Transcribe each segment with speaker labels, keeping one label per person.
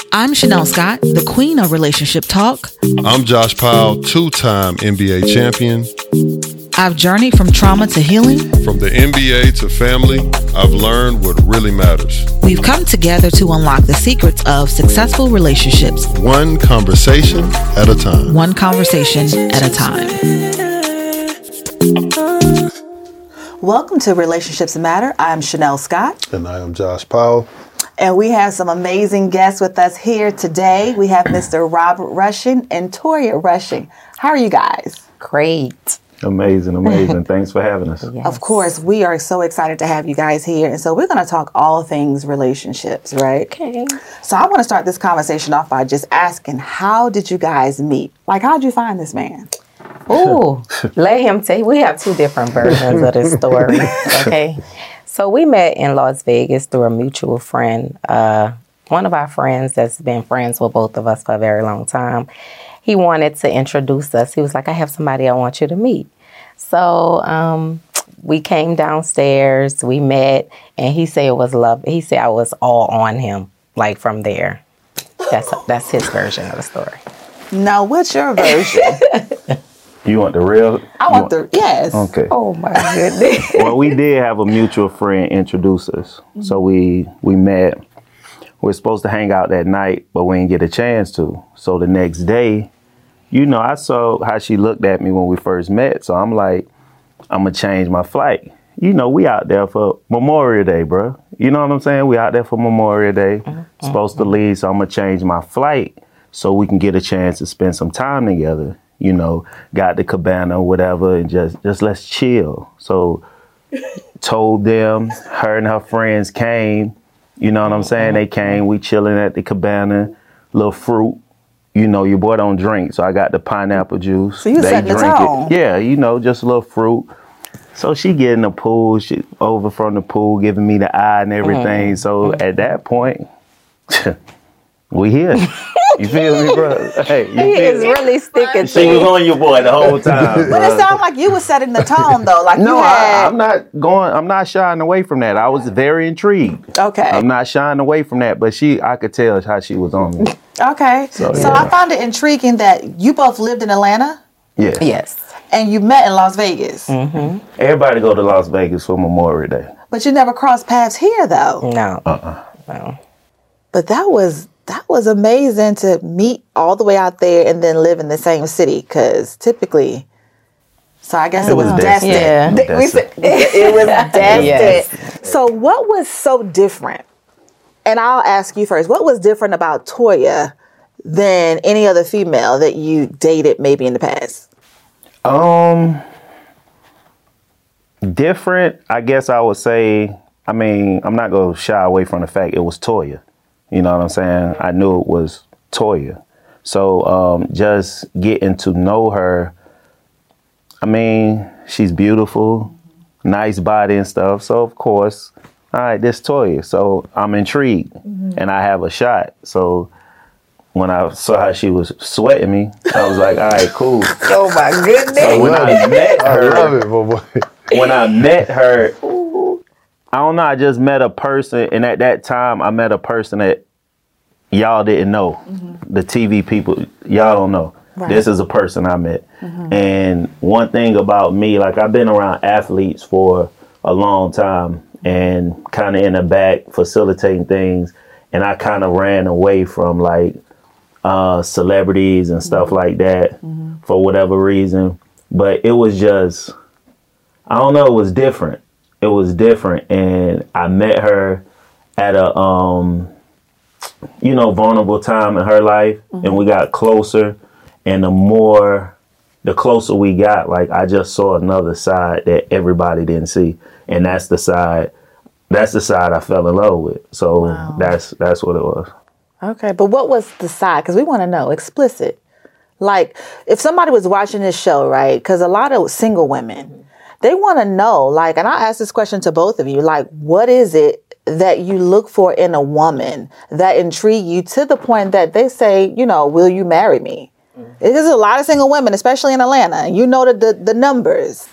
Speaker 1: I'm Chanel Scott, the queen of relationship talk.
Speaker 2: I'm Josh Powell, two-time NBA champion.
Speaker 1: I've journeyed from trauma to healing.
Speaker 2: From the NBA to family, I've learned what really matters.
Speaker 1: We've come together to unlock the secrets of successful relationships.
Speaker 2: One conversation at a time.
Speaker 1: One conversation at a time.
Speaker 3: Welcome to Relationships Matter. I'm Chanel Scott.
Speaker 2: And I am Josh Powell.
Speaker 3: And we have some amazing guests with us here today. We have Mr. Robert Rushing and Toya Rushing. How are you guys?
Speaker 4: Great.
Speaker 5: Amazing. Thanks for having us.
Speaker 3: Yes. Of course, we are so excited to have you guys here. And so we're going to talk all things relationships, right?
Speaker 4: Okay.
Speaker 3: So I want to start this conversation off by just asking, how did you guys meet? Like, how did you find this man?
Speaker 4: Ooh, let him tell you. We have two different versions of this story, okay? So we met in Las Vegas through a mutual friend. One of our friends that's been friends with both of us for a very long time. He wanted to introduce us. He was like, I have somebody I want you to meet. So we came downstairs, we met, and he said it was love. He said I was all on him, like from there. That's his version of the story.
Speaker 3: Now, what's your version?
Speaker 5: You want the real?
Speaker 3: I want the, yes.
Speaker 5: Okay.
Speaker 4: Oh my goodness.
Speaker 5: Well, we did have a mutual friend introduce us. So we met. We're supposed to hang out that night, but we didn't get a chance to. So the next day, I saw how she looked at me when we first met. So I'm like, I'm going to change my flight. We out there for Memorial Day, bro. You know what I'm saying? We out there for Memorial Day. Supposed to leave, so I'm going to change my flight so we can get a chance to spend some time together. Got the cabana or whatever, and just let's chill. So told them, her and her friends came. You know what I'm saying? They came, we chilling at the cabana, little fruit. Your boy don't drink, so I got the pineapple juice.
Speaker 3: So you setting the tone.
Speaker 5: Yeah, just a little fruit. So she get in the pool, she over from the pool, giving me the eye and everything. So at that point, we here. You feel me, bro? Hey,
Speaker 4: he is really sticking to
Speaker 5: She was on your boy the whole time.
Speaker 3: But it sounded like you were setting the tone, though. Like
Speaker 5: no,
Speaker 3: you had...
Speaker 5: I'm not shying away from that. I was very intrigued.
Speaker 3: Okay.
Speaker 5: I'm not shying away from that, but I could tell how she was on me.
Speaker 3: Okay. So I found it intriguing that you both lived in Atlanta.
Speaker 5: Yeah.
Speaker 4: Yes.
Speaker 3: And you met in Las Vegas.
Speaker 4: Mm-hmm.
Speaker 5: Everybody go to Las Vegas for Memorial Day.
Speaker 3: But you never crossed paths here, though.
Speaker 4: No.
Speaker 5: No.
Speaker 3: But that was amazing to meet all the way out there and then live in the same city, because typically, so I guess it was destined.
Speaker 4: Yeah.
Speaker 3: It was destined.
Speaker 4: Yes.
Speaker 3: So what was so different? And I'll ask you first, what was different about Toya than any other female that you dated maybe in the past?
Speaker 5: Different, I guess I would say, I'm not going to shy away from the fact it was Toya. You know what I'm saying? I knew it was Toya. So just getting to know her, she's beautiful, nice body and stuff. So, of course, all right, this Toya. So I'm intrigued and I have a shot. So when I saw how she was sweating me, I was like, all right, cool.
Speaker 4: Oh, my goodness.
Speaker 5: So when I met her,
Speaker 2: I love it, boy.
Speaker 5: when I met her, I don't know, I just met a person, and at that time, I met a person that y'all didn't know. The TV people, y'all don't know. Right. This is a person I met. And one thing about me, like I've been around athletes for a long time and kind of in the back facilitating things, and I kind of ran away from like celebrities and stuff like that for whatever reason. But it was just, I don't know, it was different. It was different, and I met her at a, vulnerable time in her life, and we got closer, and the closer we got, like, I just saw another side that everybody didn't see, and that's the side I fell in love with, so wow. That's what it was.
Speaker 3: Okay, but what was the side? Because we want to know, explicit. Like, if somebody was watching this show, right, because a lot of single women, they want to know, like, and I ask this question to both of you, like, what is it that you look for in a woman that intrigue you to the point that they say, will you marry me? There's a lot of single women, especially in Atlanta. You know the numbers.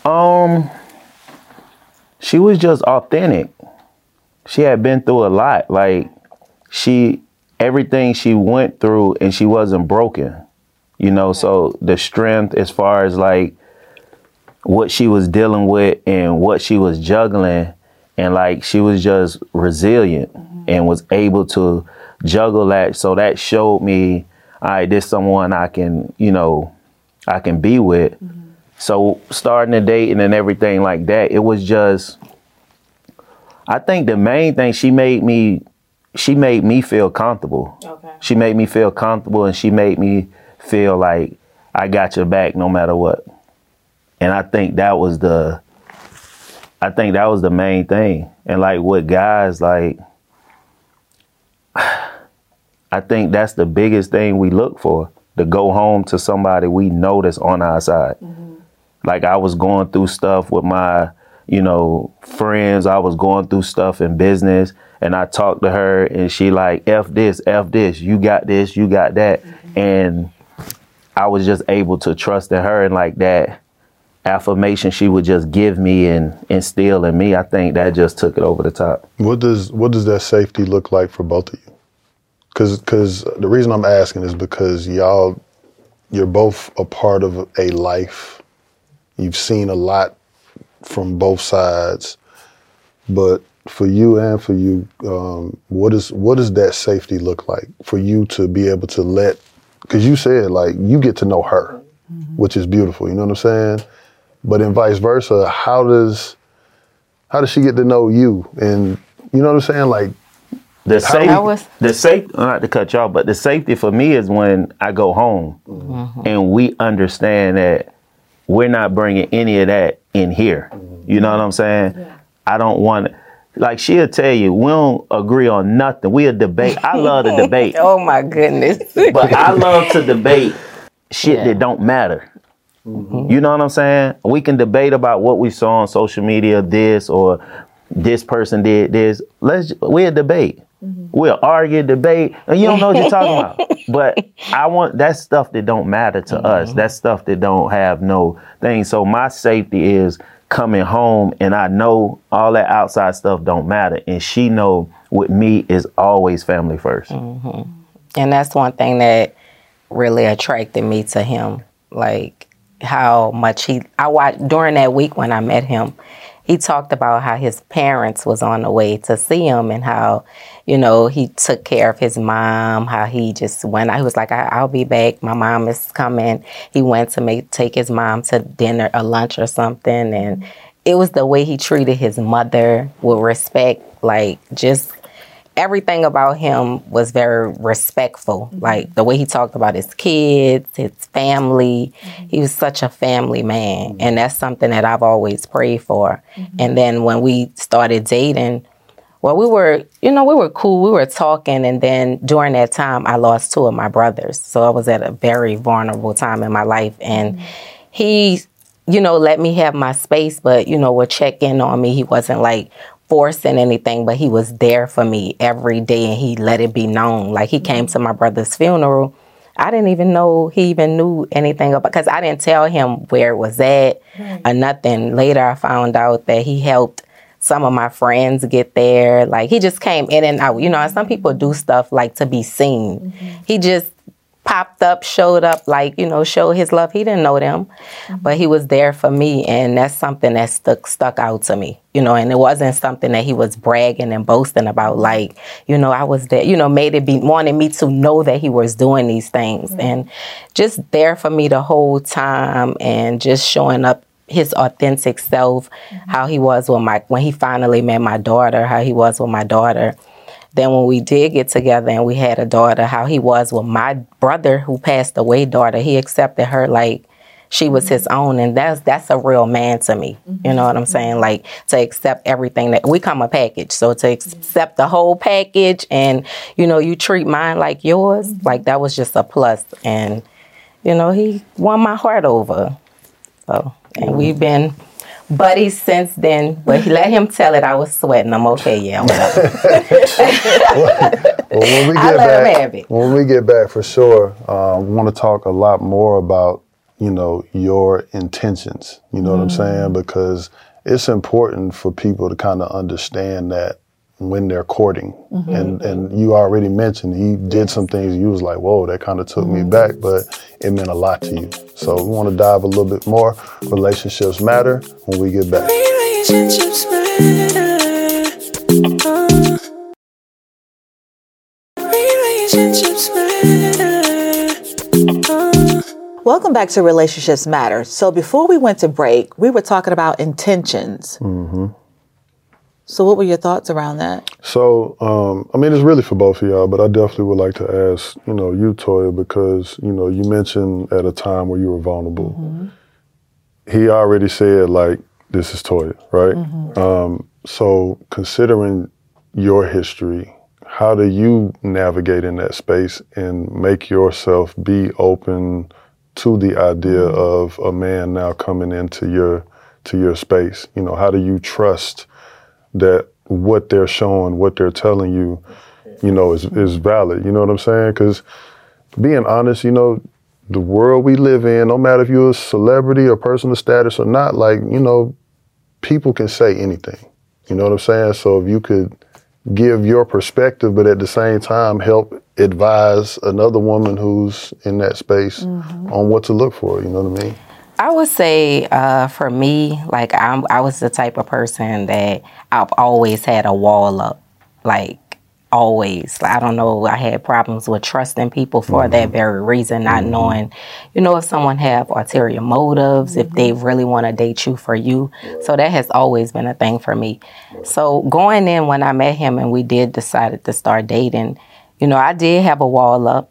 Speaker 5: She was just authentic. She had been through a lot. Like, everything she went through, and she wasn't broken, you know. So the strength as far as like what she was dealing with and what she was juggling, and like she was just resilient and was able to juggle that. So that showed me, all right, this someone I can, you know, I can be with. So starting to date and everything like that, it was just, I think the main thing, she made me feel comfortable.
Speaker 4: Okay.
Speaker 5: She made me feel comfortable, and she made me feel like I got your back no matter what. And I think that was the main thing. And like with guys, like, I think that's the biggest thing we look for, to go home to somebody we know that's on our side. Like I was going through stuff with my, you know, friends. I was going through stuff in business, and I talked to her, and she like, F this, you got this, you got that. And I was just able to trust in her, and like that affirmation she would just give me and instill in me, I think that just took it over the top.
Speaker 2: What does that safety look like for both of you? Because the reason I'm asking is because you're both a part of a life. You've seen a lot from both sides, but for you and for you, what does that safety look like for you to be able to let? Because you said like you get to know her, which is beautiful. You know what I'm saying? But in vice versa, how does she get to know you? And you know what I'm saying? Like
Speaker 5: the safety, not to cut y'all, but the safety for me is when I go home and we understand that we're not bringing any of that in here. You know what I'm saying? Yeah. I don't want, like she'll tell you, we don't agree on nothing. We'll debate. I love to debate.
Speaker 4: Oh my goodness.
Speaker 5: But I love to debate shit that don't matter. You know what I'm saying? We can debate about what we saw on social media, this or this person did this. We'll debate. We'll argue, debate, and you don't know what you're talking about. But I want that stuff that don't matter to us. That stuff that don't have no thing. So my safety is coming home, and I know all that outside stuff don't matter. And she know with me is always family first.
Speaker 4: And that's one thing that really attracted me to him. Like how much I watched during that week when I met him. He talked about how his parents was on the way to see him, and how, you know, he took care of his mom, how he just went out. He was like, I'll be back. My mom is coming. He went to take his mom to dinner or lunch or something. And it was the way he treated his mother with respect, like just everything about him was very respectful. Like the way he talked about his kids, his family. He was such a family man. And that's something that I've always prayed for. And then when we started dating, well, we were cool. We were talking. And then during that time, I lost 2 of my brothers. So I was at a very vulnerable time in my life. And he, you know, let me have my space, but, you know, would check in on me. He wasn't like forcing anything, but he was there for me every day, and he let it be known. Like he came to my brother's funeral. I didn't even know he even knew anything about, because I didn't tell him where it was at or nothing. Later, I found out that he helped some of my friends get there. Like he just came in and out. You know, some people do stuff like to be seen. He just popped up, showed up, like, you know, showed his love. He didn't know them, but he was there for me. And that's something that stuck out to me, you know, and it wasn't something that he was bragging and boasting about, like, you know, I was there, you know, wanted me to know that he was doing these things and just there for me the whole time, and just showing up his authentic self, how he was when he finally met my daughter, how he was with my daughter. Then when we did get together and we had a daughter, how he was with my brother who passed away daughter. He accepted her like she was his own. And that's a real man to me. You know what I'm saying? Like to accept everything that we come a package. So to accept the whole package and, you know, you treat mine like yours, like that was just a plus. And, you know, he won my heart over. So, and we've been buddies since then, but let him tell it. I was sweating. I'm okay. Yeah, whatever.
Speaker 2: When we get back, for sure, we want to talk a lot more about, you know, your intentions. You know what I'm saying? Because it's important for people to kind of understand that when they're courting. And you already mentioned he did some things you was like, whoa, that kind of took me back, but it meant a lot to you. So we want to dive a little bit more. Relationships matter when we get back.
Speaker 6: Relationships matter. Relationships matter.
Speaker 3: Welcome back to Relationships Matter. So before we went to break, we were talking about intentions. So what were your thoughts around that?
Speaker 2: So, I mean, it's really for both of y'all, but I definitely would like to ask, you Toya, because, you mentioned at a time where you were vulnerable. He already said, like, this is Toya, right? So considering your history, how do you navigate in that space and make yourself be open to the idea of a man now coming into your space? How do you trust that what they're showing, what they're telling you, is valid? You know what I'm saying? Because being honest, the world we live in, no matter if you're a celebrity or person of status or not, like, people can say anything. You know what I'm saying? So if you could give your perspective, but at the same time help advise another woman who's in that space on what to look for, you know what I mean?
Speaker 4: I would say for me, like I was the type of person that I've always had a wall up, like always. I don't know, I had problems with trusting people for that very reason, not knowing, if someone have ulterior motives, if they really want to date you for you. So that has always been a thing for me. So going in when I met him and we decided to start dating, I did have a wall up,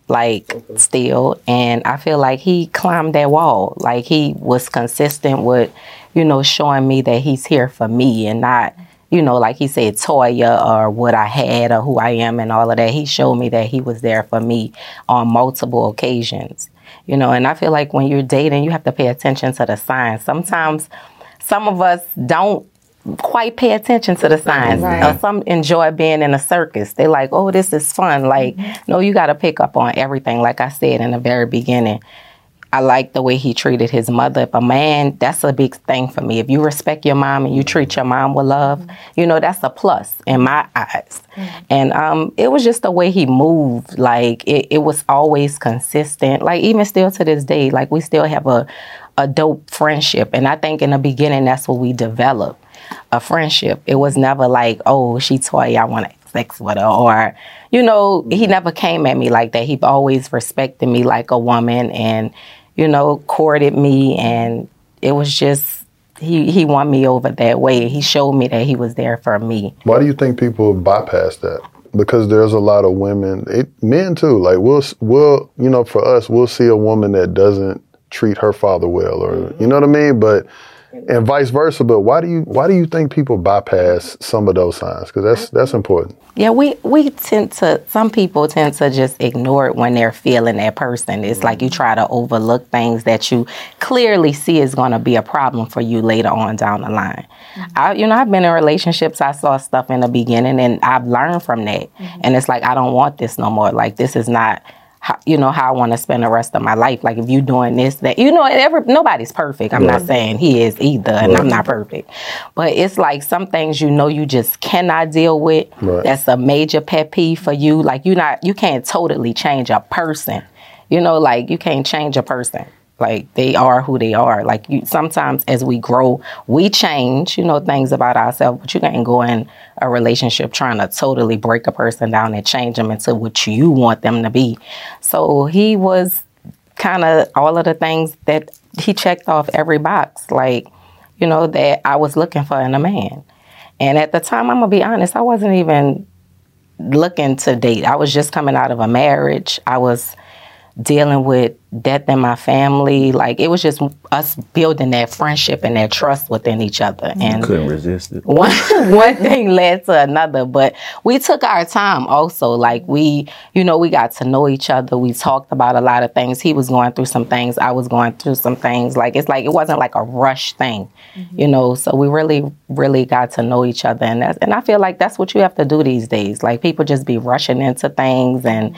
Speaker 4: still, and I feel like he climbed that wall. Like, he was consistent with, showing me that he's here for me and not, like he said, Toya or what I had or who I am and all of that. He showed me that he was there for me on multiple occasions, and I feel like when you're dating, you have to pay attention to the signs. Sometimes some of us don't quite pay attention to the signs.
Speaker 3: Right.
Speaker 4: Some enjoy being in a circus. They like, oh, this is fun. Like, no, you got to pick up on everything. Like I said in the very beginning, I like the way he treated his mother. If a man, that's a big thing for me. If you respect your mom and you treat your mom with love, that's a plus in my eyes. And it was just the way he moved. Like, it was always consistent. Like, even still to this day, like, we still have a dope friendship. And I think in the beginning, that's what we developed. A friendship. It was never like, oh, she Toya, I want to have sex with her, or, he never came at me like that. He always respected me like a woman and, courted me, and it was just, he won me over that way. He showed me that he was there for me.
Speaker 2: Why do you think people bypass that? Because there's a lot of women, men too, like we'll, for us, we'll see a woman that doesn't treat her father well, or, you know what I mean? But and vice versa. But why do you think people bypass some of those signs? Because that's important.
Speaker 4: Yeah, some people tend to just ignore it when they're feeling that person. It's like you try to overlook things that you clearly see is going to be a problem for you later on down the line. I've been in relationships, I saw stuff in the beginning and I've learned from that. And it's like, I don't want this no more. Like, this is not how I want to spend the rest of my life. Like, if you doing this, that, nobody's perfect. I'm not saying he is either, and I'm not perfect. But it's like some things you just cannot deal with. Right. That's a major pet peeve for you. Like, you can't totally change a person. Like, you can't change a person. Like, they are who they are. Like, sometimes as we grow, we change, things about ourselves, but you can't go in a relationship trying to totally break a person down and change them into what you want them to be. So he was kind of all of the things that he checked off every box, like, that I was looking for in a man. And at the time, I'm going to be honest, I wasn't even looking to date. I was just coming out of a marriage. I was dealing with death in my family. Like, it was just us building that friendship and that trust within each other. And
Speaker 5: couldn't resist it.
Speaker 4: One thing led to another, but we took our time also. Like, we got to know each other. We talked about a lot of things. He was going through some things. I was going through some things. Like, it's like, it wasn't like a rush thing, so we really, really got to know each other. And I feel like that's what you have to do these days. Like, people just be rushing into things and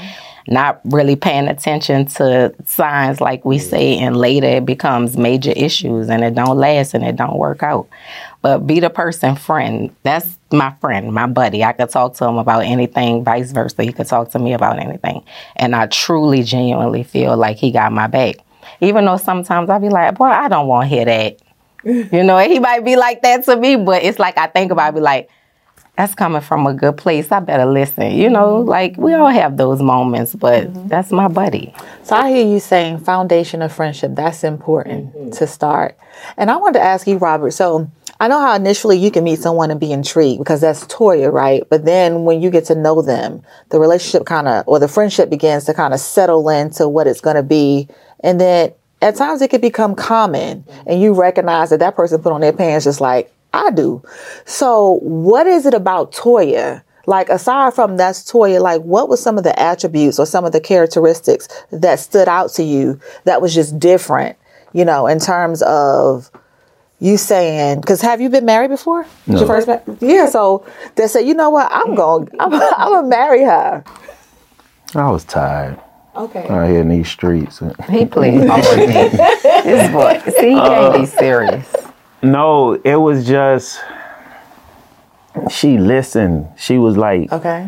Speaker 4: not really paying attention to signs like we say, and later it becomes major issues and it don't last and it don't work out. But be the person friend. That's my friend, my buddy. I could talk to him about anything, vice versa. He could talk to me about anything. And I truly, genuinely feel like he got my back. Even though sometimes I'll be like, boy, I don't want to hear that. You know, he might be like that to me, but it's like I think about it, I be like, that's coming from a good place. I better listen. You know, like we all have those moments, but that's my buddy.
Speaker 3: So I hear you saying foundation of friendship. That's important to start. And I wanted to ask you, Robert, so I know how initially you can meet someone and be intrigued because that's Toya, right? But then when you get to know them, the relationship or the friendship begins to kind of settle into what it's going to be. And then at times it can become common and you recognize that person put on their pants just like I do. So what is it about Toya? Like, aside from that's Toya, like what was some of the attributes or some of the characteristics that stood out to you that was just different, you know, in terms of you saying, because have you been married before?
Speaker 5: No.
Speaker 3: Your first yeah, so they said, you know what, I'm gonna marry her.
Speaker 5: I was tired.
Speaker 3: Okay.
Speaker 5: Out here in these streets.
Speaker 4: He plays hard. This boy, see, he can't be serious.
Speaker 5: No, it was just, she listened. She was like,
Speaker 3: Okay.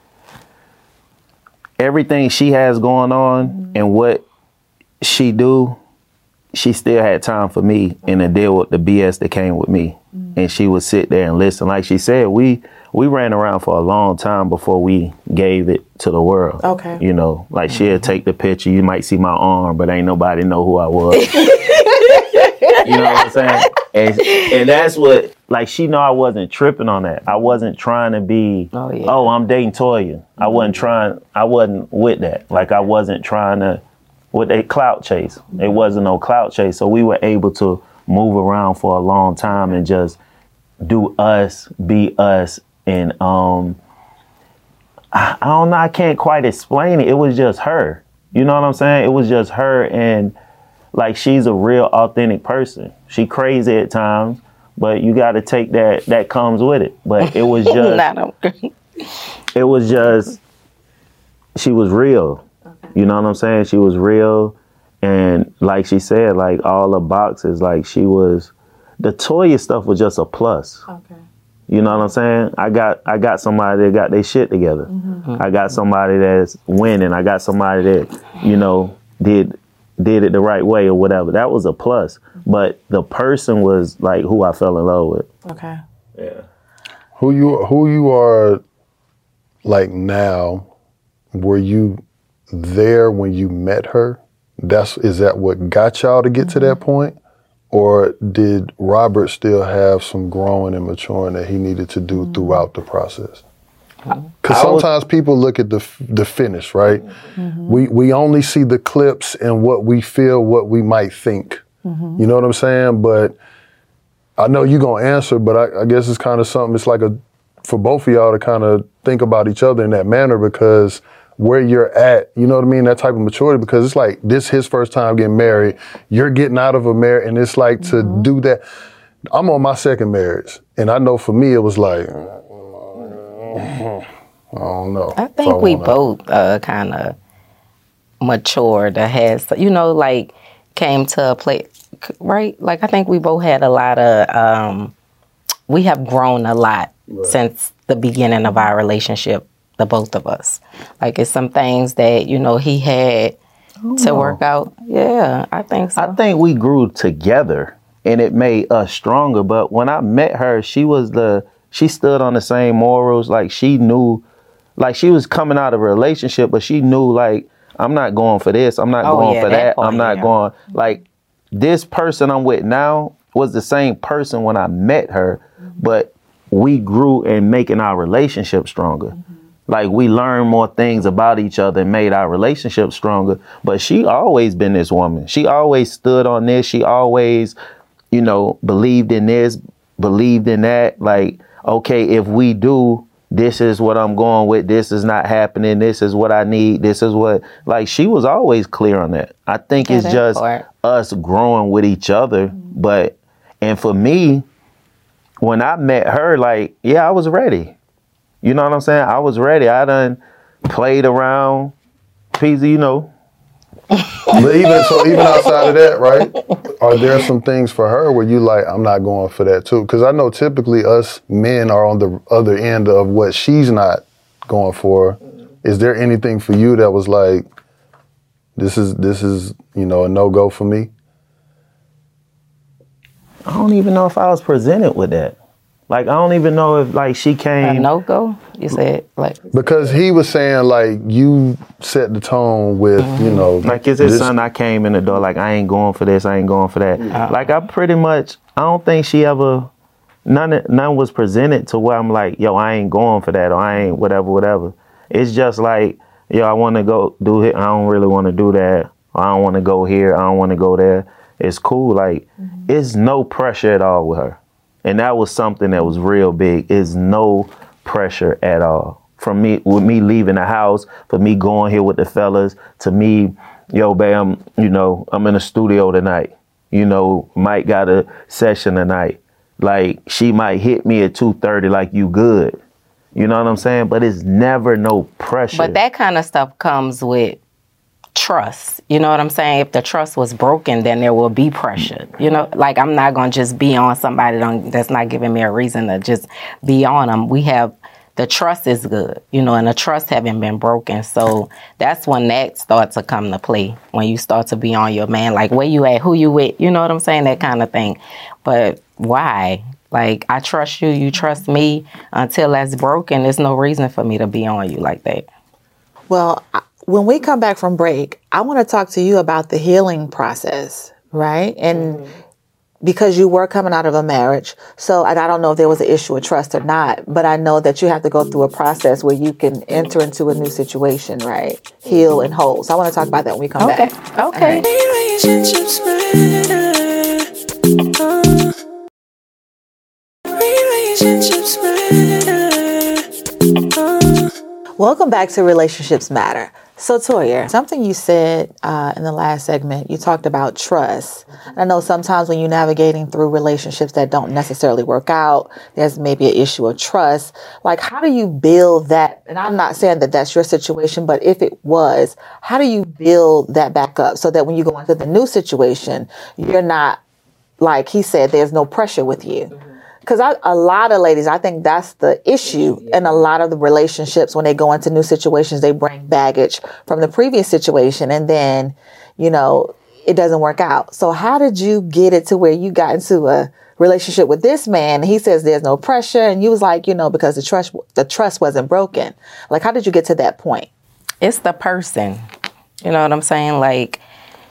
Speaker 5: everything she has going on and what she do, she still had time for me and to deal with the BS that came with me. And she would sit there and listen. Like she said, we ran around for a long time before we gave it to the world.
Speaker 3: Okay.
Speaker 5: You know, like she'll take the picture. You might see my arm, but ain't nobody know who I was. You know what I'm saying? And that's what, like, she know I wasn't tripping on that. I wasn't trying to be, I'm dating Toya. I wasn't with that. Like, I wasn't trying to, with a clout chase. It wasn't no clout chase. So we were able to move around for a long time and just do us, be us. And I don't know, I can't quite explain it. It was just her. You know what I'm saying? It was just her, and like, she's a real authentic person. She crazy at times, but you got to take that comes with it. But it was just, it was just, she was real. Okay. You know what I'm saying? She was real. And like she said, like all the boxes, like she was, the Toya stuff was just a plus. Okay. You know what I'm saying? I got somebody that got their shit together. Mm-hmm. I got somebody that's winning. I got somebody that, you know, did it the right way or whatever. That was a plus. But the person was like who I fell in love with. Okay. Yeah.
Speaker 2: Who you are like now, were you there when you met her? Is that what got y'all to get to that point? Or did Robert still have some growing and maturing that he needed to do throughout the process? Because sometimes people look at the finish, right? Mm-hmm. We only see the clips and what we feel, what we might think. Mm-hmm. You know what I'm saying? But I know you're going to answer, but I guess it's kind of something, it's like for both of y'all to kind of think about each other in that manner, because where you're at, you know what I mean? That type of maturity, because it's like this his first time getting married. You're getting out of a marriage, and it's like to do that. I'm on my second marriage, and I know for me it was like, I don't know.
Speaker 4: I think we both kind of matured or had, you know, like came to a place, right? Like I think we both had a lot of, we have grown a lot since the beginning of our relationship. The both of us. Like it's some things that, you know, he had to work out. Yeah, I think so.
Speaker 5: I think we grew together and it made us stronger. But when I met her, she stood on the same morals. Like she knew, like she was coming out of a relationship, but she knew like, I'm not going for this. I'm not going for that. I'm not going, like this person I'm with now was the same person when I met her, but we grew in making our relationship stronger. Like we learned more things about each other and made our relationship stronger. But she always been this woman. She always stood on this. She always, you know, believed in this, believed in that. Like, okay, if we do, this is what I'm going with. This is not happening. This is what I need. This is what, like, she was always clear on that. I think it's just us growing with each other. But, and for me, when I met her, like, yeah, I was ready. You know what I'm saying? I was ready. I done played around, Peasy, you know.
Speaker 2: But even outside of that, right? Are there some things for her where you like, I'm not going for that too? Because I know typically us men are on the other end of what she's not going for. Is there anything for you that was like, this is a no-go for me?
Speaker 5: I don't even know if I was presented with that. Like, I don't even know if, like, she
Speaker 4: A
Speaker 5: came...
Speaker 4: no-go? You said, like...
Speaker 2: Because he was saying, like, you set the tone with,
Speaker 5: Like, it's his son, I came in the door, like, I ain't going for this, I ain't going for that. Like, I pretty much, I don't think she ever... None was presented to where I'm like, yo, I ain't going for that, or I ain't whatever. It's just like, yo, I want to go do it, I don't really want to do that, or I don't want to go here, I don't want to go there. It's cool, like, it's no pressure at all with her. And that was something that was real big, is no pressure at all. From me, with me leaving the house, for me going here with the fellas, to me, yo, bam, I'm in the studio tonight. Mike got a session tonight. Like, she might hit me at 2:30 like, you good. You know what I'm saying? But it's never no pressure.
Speaker 4: But that kind of stuff comes with trust. You know what I'm saying? If the trust was broken, then there will be pressure. Like, I'm not going to just be on somebody that's not giving me a reason to just be on them. The trust is good, and the trust haven't been broken. So that's when that starts to come to play, when you start to be on your man, like, where you at, who you with, you know what I'm saying? That kind of thing. But why? Like, I trust you, you trust me. Until that's broken, there's no reason for me to be on you like that.
Speaker 3: Well, when we come back from break, I want to talk to you about the healing process, right? And because you were coming out of a marriage, and I don't know if there was an issue of trust or not, but I know that you have to go through a process where you can enter into a new situation, right? Heal and whole. So I want to talk about that when we come back.
Speaker 4: Okay.
Speaker 6: Relationships matter. Relationships matter.
Speaker 3: Welcome back to Relationships Matter. So Toya, something you said in the last segment, you talked about trust. I know sometimes when you're navigating through relationships that don't necessarily work out, there's maybe an issue of trust. Like, how do you build that? And I'm not saying that that's your situation, but if it was, how do you build that back up so that when you go into the new situation, you're not, like he said, there's no pressure with you? Because a lot of ladies, I think that's the issue in a lot of the relationships. When they go into new situations, they bring baggage from the previous situation, and then, it doesn't work out. So how did you get it to where you got into a relationship with this man? He says there's no pressure, and you was like, because the trust wasn't broken. Like, how did you get to that point?
Speaker 4: It's the person. You know what I'm saying? Like,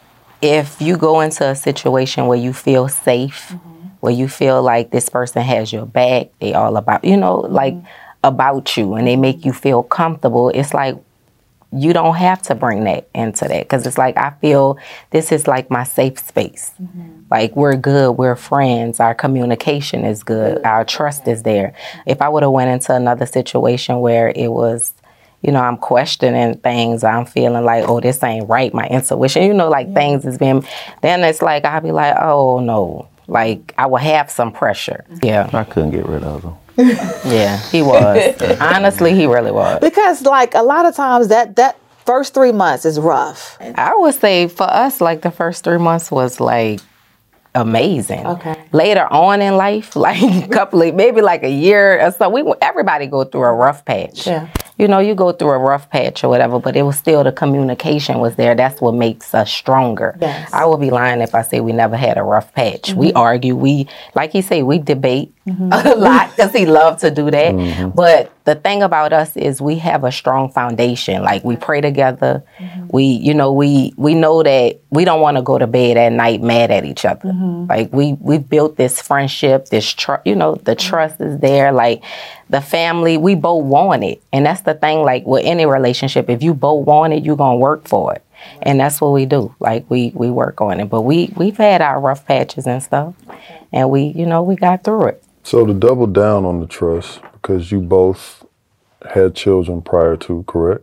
Speaker 4: if you go into a situation where you feel safe, where you feel like this person has your back, they all about, like about you, and they make you feel comfortable, it's like you don't have to bring that into that, because it's like, I feel this is like my safe space. Like, we're good, we're friends, our communication is good, our trust is there. If I would have went into another situation where it was, I'm questioning things, I'm feeling like, oh, this ain't right, my intuition, things has been, then it's like, I'll be like, oh no. Like, I would have some pressure. Yeah.
Speaker 5: I couldn't get rid of him.
Speaker 4: Yeah, he was. Honestly, he really was.
Speaker 3: Because, like, a lot of times that first 3 months is rough.
Speaker 4: I would say for us, like, the first 3 months was, like, amazing. Okay. Later on in life, like, maybe like a year or so, everybody go through a rough patch. Yeah. You go through a rough patch or whatever, but it was still, the communication was there. That's what makes us stronger. Yes. I would be lying if I say we never had a rough patch. We argue. Like he said, we debate a lot, because he loved to do that. But the thing about us is we have a strong foundation. Like, we pray together. We know that we don't want to go to bed at night mad at each other. Like, we built this friendship, this trust, the trust is there. Like, the family, we both want it. And that's the thing, like, with any relationship, if you both want it, you're going to work for it. And that's what we do. Like, we work on it. But we've had our rough patches and stuff. And we got through it.
Speaker 2: So to double down on the trust, because you both had children prior to, correct?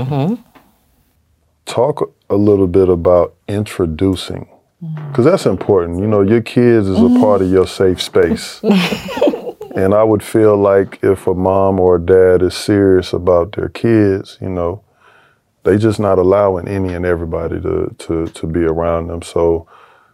Speaker 2: Talk a little bit about introducing, because that's important. Your kids is a part of your safe space. And I would feel like if a mom or a dad is serious about their kids, they just not allowing any and everybody to be around them. So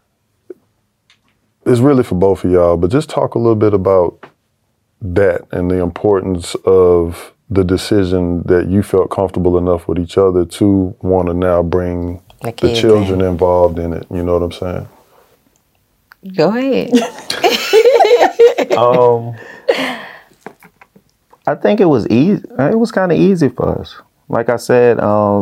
Speaker 2: it's really for both of y'all, but just talk a little bit about that and the importance of the decision that you felt comfortable enough with each other to want to now bring the children involved in it. You know what I'm saying?
Speaker 4: Go ahead.
Speaker 5: I think it was easy. It was kind of easy for us. Like I said,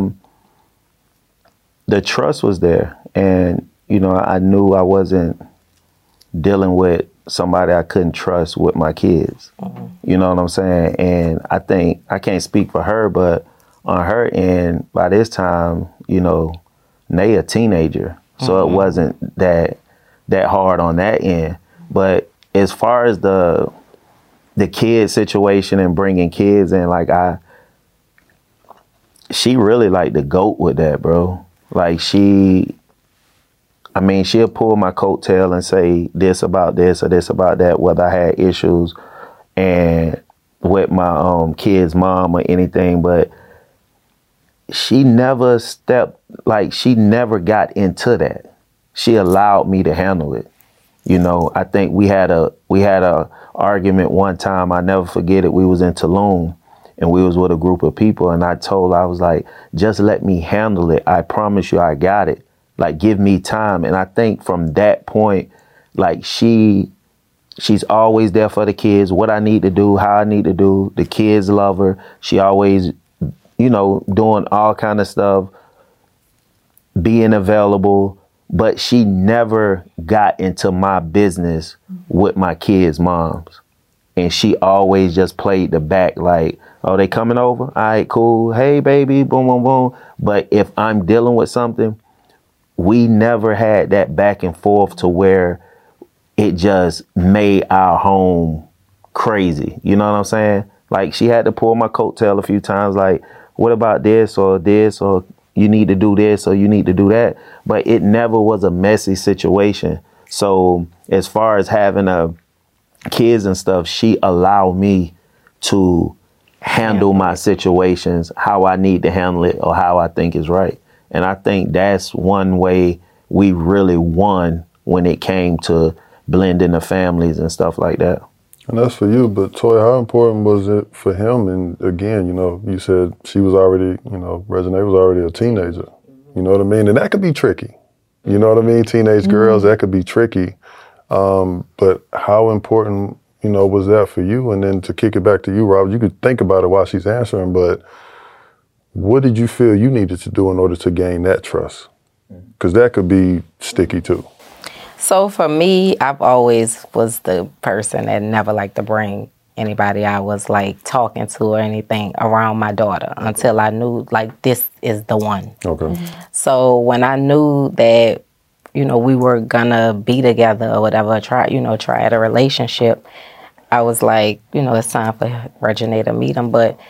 Speaker 5: the trust was there, and I knew I wasn't dealing with somebody I couldn't trust with my kids. You know what I'm saying? And I think I can't speak for her, but on her end, by this time, Nay a teenager, so it wasn't that hard on that end. But as far as the kid situation and bringing kids in, she really like the GOAT with that, bro. Like she'll pull my coattail and say this about this or this about that, whether I had issues and with my kid's mom or anything, but she never she never got into that. She allowed me to handle it. I think we had a argument one time. I never forget it. We was in Tulum and we was with a group of people, and I was like, just let me handle it. I promise you I got it. Like, give me time. And I think from that point, she's always there for the kids, what I need to do, how I need to do. The kids love her. She always, doing all kind of stuff, being available. But she never got into my business with my kids' moms. And she always just played the back like, oh, they coming over? All right, cool. Hey, baby, boom, boom, boom. But if I'm dealing with something, we never had that back and forth to where it just made our home crazy. You know what I'm saying? Like, she had to pull my coattail a few times, like, what about this, or you need to do this, or you need to do that. But it never was a messy situation. So as far as having kids and stuff, she allowed me to handle my situations how I need to handle it or how I think is right. And I think that's one way we really won when it came to blending the families and stuff like that.
Speaker 2: And that's for you, but Toy, how important was it for him? And again, you said she was already, Reginae was already a teenager. You know what I mean? And that could be tricky. You know what I mean? Teenage girls, that could be tricky. But how important, was that for you? And then to kick it back to you, Robert, you could think about it while she's answering, but what did you feel you needed to do in order to gain that trust? Because that could be sticky too.
Speaker 4: So for me, I've always was the person that never liked to bring anybody I was like talking to or anything around my daughter until I knew like this is the one.
Speaker 2: Okay.
Speaker 4: So when I knew that, we were gonna be together or whatever, try at a relationship, I was like, it's time for Reginae to meet him. But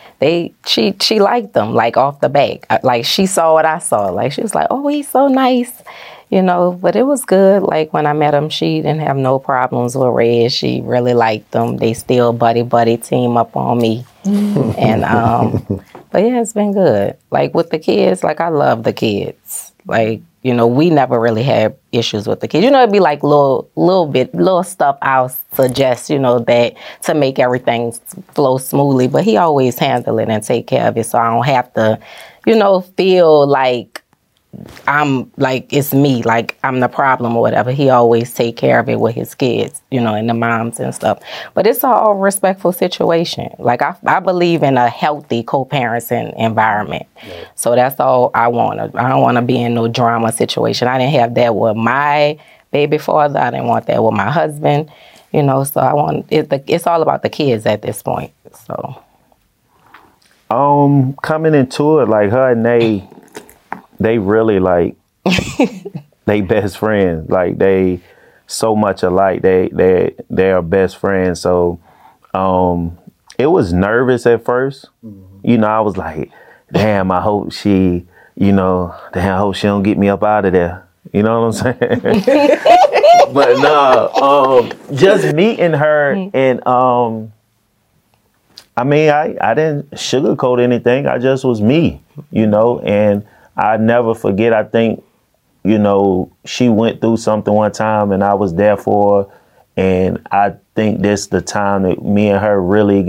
Speaker 4: she liked them, like off the back. Like she saw what I saw. Like she was like, oh, he's so nice, But it was good. Like when I met him, she didn't have no problems with Red. She really liked them. They still buddy team up on me. And but yeah, it's been good. Like with the kids, like I love the kids. Like, we never really had issues with the kids. It'd be like little stuff I'll suggest, that to make everything flow smoothly. But he always handle it and take care of it, so I don't have to, feel like I'm like it's me, like I'm the problem or whatever. He always take care of it with his kids, and the moms and stuff. But it's all respectful situation. Like I believe in a healthy co-parenting environment. Right. So that's all I want. I don't want to be in no drama situation. I didn't have that with my baby father. I didn't want that with my husband. So I want it's all about the kids at this point. So
Speaker 5: coming into it, like her and they really like they best friends. Like they so much alike. They are best friends. So it was nervous at first. Mm-hmm. I was like, damn, I hope she, I hope she don't get me up out of there. You know what I'm saying? But no, just meeting her and I mean, I didn't sugarcoat anything. I just was me, you know, and I never forget. I think, you know, she went through something one time and I was there for her. And I think this the time that me and her really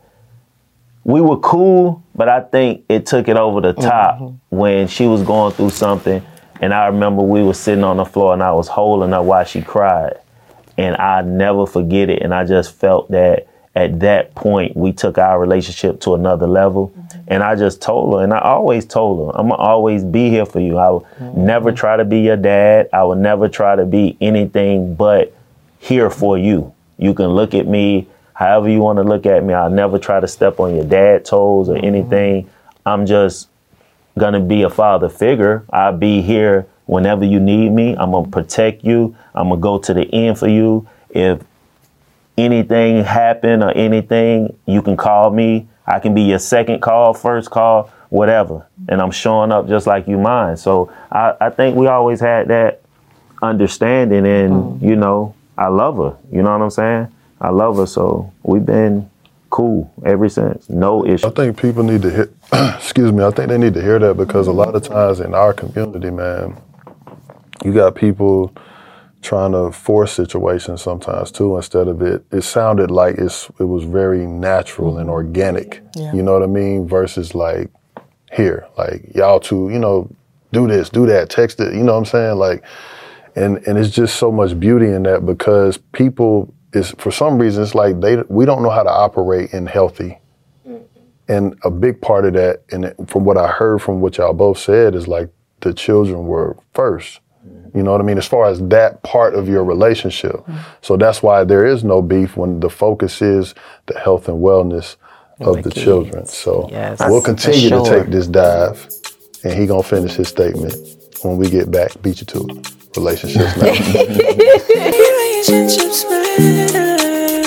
Speaker 5: we were cool, but I think it took it over the top when she was going through something. And I remember we were sitting on the floor and I was holding her while she cried. And I never forget it. And I just felt that at that point, we took our relationship to another level. And I just told her, and I always told her, I'm going to always be here for you. I will never try to be your dad. I will never try to be anything but here for you. You can look at me however you want to look at me. I'll never try to step on your dad's toes or anything. I'm just going to be a father figure. I'll be here whenever you need me. I'm going to protect you. I'm going to go to the end for you. If anything happen or anything, you can call me. I can be your second call, first call, whatever. And I'm showing up just like you mine. So I think we always had that understanding and, you know, I love her. You know what I'm saying? I love her. So we've been cool ever since. No issue.
Speaker 2: I think people need to hear, excuse me, I think they need to hear that because a lot of times in our community, man, you got people trying to force situations sometimes too, instead of it sounded like it was very natural and organic, you know what I mean? Versus like, here, like y'all two, you know, do this, do that, text it, you know what I'm saying? Like, and it's just so much beauty in that because people for some reason, it's like we don't know how to operate in healthy. And a big part of that, and from what I heard from what y'all both said, is like the children were first. You know what I mean? As far as that part of your relationship. So that's why there is no beef when the focus is the health and wellness of the children. So we'll continue to take this dive, and he gonna finish his statement when we get back. Beat you to it. Relationships matter.
Speaker 6: Relationships matter.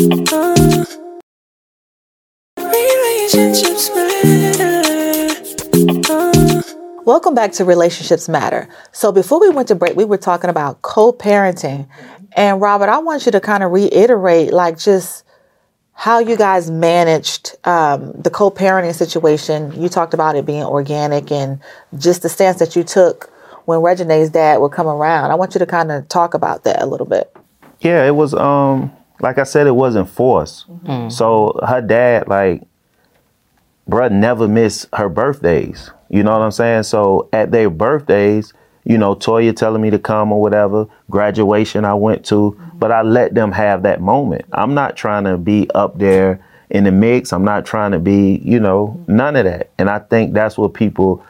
Speaker 6: Relationships matter.
Speaker 3: Welcome back to Relationships Matter. So before we went to break, we were talking about co-parenting. And Robert, I want you to kind of reiterate like just how you guys managed the co-parenting situation. You talked about it being organic and just the stance that you took when Regine's dad would come around. I want you to kind of talk about that a little bit.
Speaker 5: Yeah, it was, like I said, it wasn't forced. So her dad, like, bruh, never missed her birthdays. You know what I'm saying? So at their birthdays, you know, Toya telling me to come or whatever, graduation I went to, but I let them have that moment. I'm not trying to be up there in the mix. I'm not trying to be, you know, none of that. And I think that's what people,